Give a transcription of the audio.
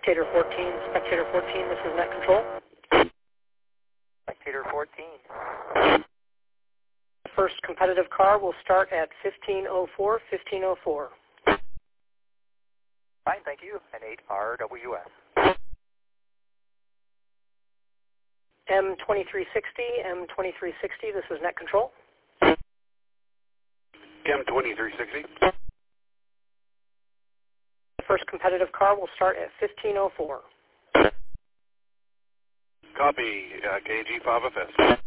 Spectator 14, Spectator 14, this is Net Control. Spectator 14. The first competitive car will start at 1504, 1504. Fine, thank you. And 8RWS. M2360, M2360, this is Net Control. M2360. The first competitive car will start at 1504. Copy, KG5FS.